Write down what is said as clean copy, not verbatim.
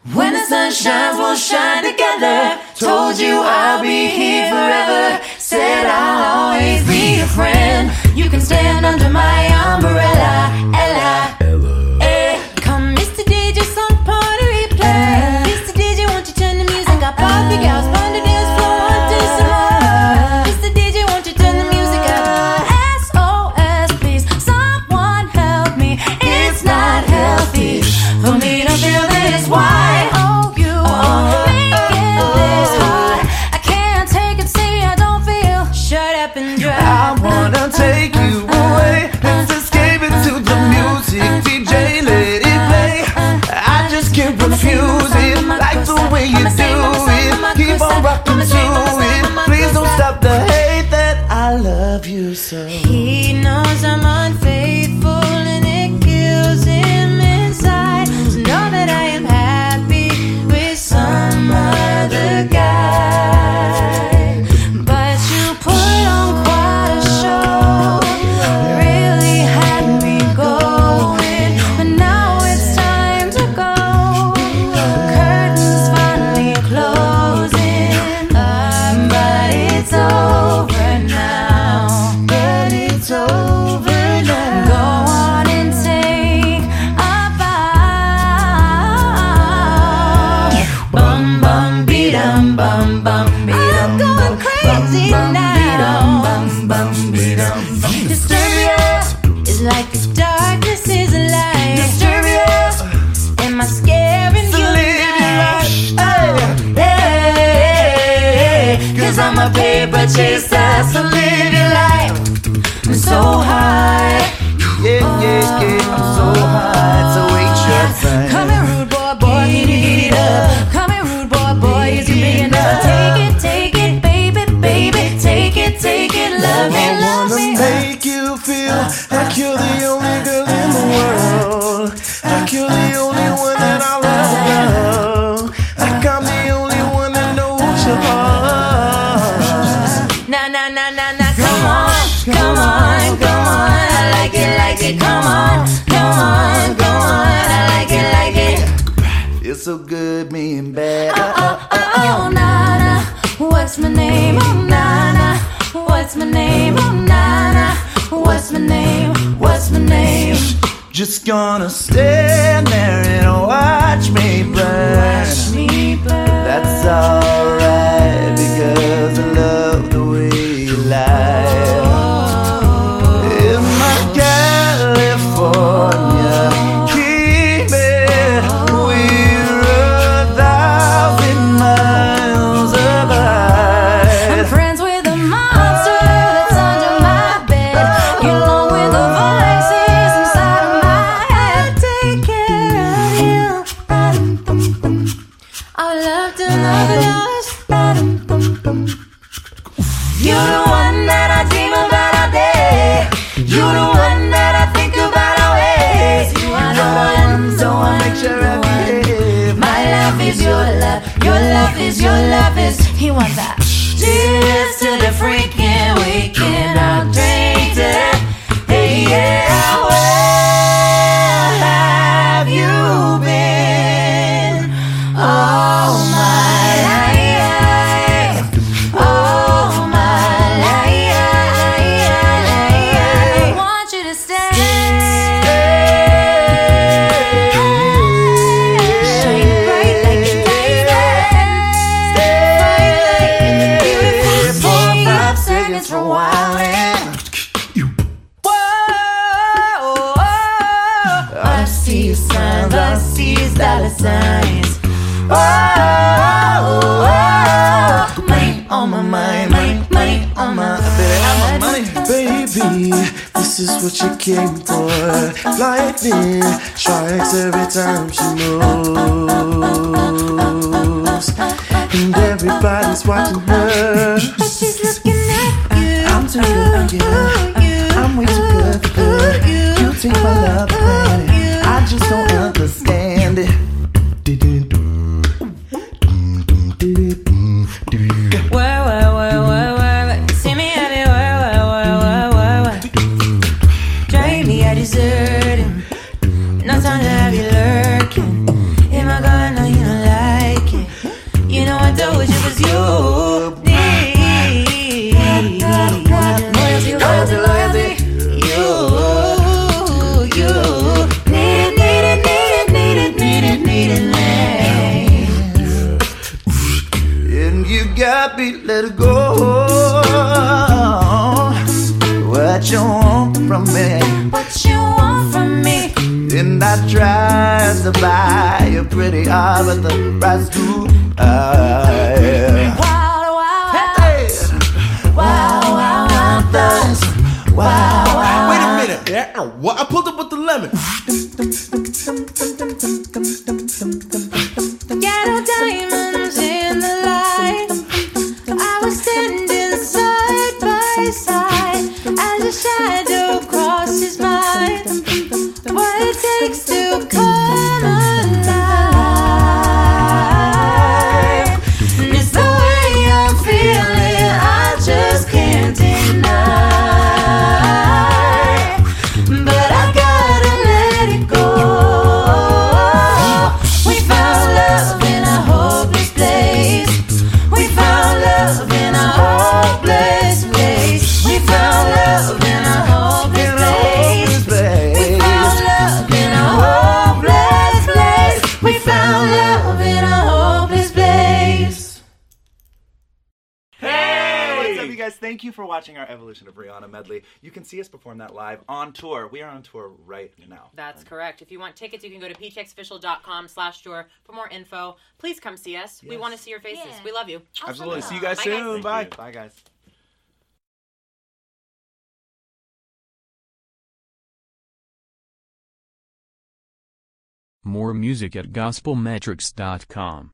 When the sun shines, we'll shine together. Told you I'll be here forever. Said I'll always be your friend. You can stand under my umbrella. Ella, eh. Come, Mr. DJ, some party replay. Mr. DJ, won't you turn the music up? All the girls on the dance floor want to some more. Mr. DJ, won't you turn the music up? SOS, please, someone help me. It's not healthy for me to feel this way. Oh, you are making this hard. I can't take it, see, I don't feel. Shut up and drive. I wanna take you away. Let's escape into the music. DJ, let it play. I just can't refuse it. Like the way you do it. Keep on rocking to it. Please don't stop the hate that I love you so. He knows I'm unfaithful and it kills him inside to know that I am happy with some other guy. But you put on quite a show, really had me going. But now it's time to go. Curtains finally closing, but it's over now. But it's over now. Go on and take a bow. Bum bum be dum bum bum be dum. I'm going crazy now. Hysteria is like this darkness is a light. Hysteria, am I scaring you now? Hey, 'cause I'm a paper chaser, so live your life. I'm so high. Yeah, I'm so high. So wait your time. Come here, rude boy, get it up. Come here, rude boy, is you big enough? Take it, baby, take it, love me, I wanna make you feel like you're the only girl in the world. Like you're the only one that I love. Like I'm the only one that knows your heart. Nah, come on, I like it, come on, I like it. It's so good, me and bad. Oh, Nana, what's my name? Oh, Nana, what's my name? Oh, Nana, what's my name? Just gonna stand there and watch me burn. That's alright because I love the way you lie. In my California, keep it. We're 1,000 miles apart. I'm friends with a monster that's under my bed. You're along with the voices inside of my head. Take care of you. I would love to love it yours. You're the one that I dream about all day. You're the one that I think about always. You are the one, so I make sure I behave. my love is your love. Your love is he wants that. Cheers to the freaking weekend. I'll drink to that. Hey, yeah, where have you been? Oh, my life. Oh, my life. I want you to stay. Shine bright like a diamond. Bright like in the beautiful 4 5 seconds for wildin'. Whoa, I see signs, I see dollar signs. Money on my mind, money on my Money, baby, this is what you came for. Lightning strikes every time she moves, and everybody's watching her. But she's looking at you. I'm too good for you. I'm way too good for you. You take my love for granted. I just don't understand it. Where, see me at it, where. Drive me, I deserve him. No time to have you lurking. In my garden, no, you don't what you want from me. What you want from me? And I tried to buy a pretty heart, but the price too high. Wow, wow, Hey! wow, wow, wow, thoughts. Wow, wow. Wait a minute. Yeah, what? I pulled up with the lemon. Yellow diamonds in the light. I was standing side by side as a shadow crosses mine. What it takes to come alive is the way I'm feeling. I just can't deny. But I gotta let it go. We found love in a hopeless place. We found love in a hopeless place. We found love in a hopeless place. We found love in a hopeless place. We found love in a hopeless place. Hey, what's up, you guys? Thank you for watching our Evolution of Rihanna medley. You can see us perform that live on tour. We are on tour right now. That's correct. If you want tickets, you can go to ptxofficial.com/tour for more info. Please come see us. We want to see your faces. Yeah. We love you. Absolutely. See you guys Bye, guys. soon. Thank Bye. you. Bye, guys. More music at gospelmetrics.com.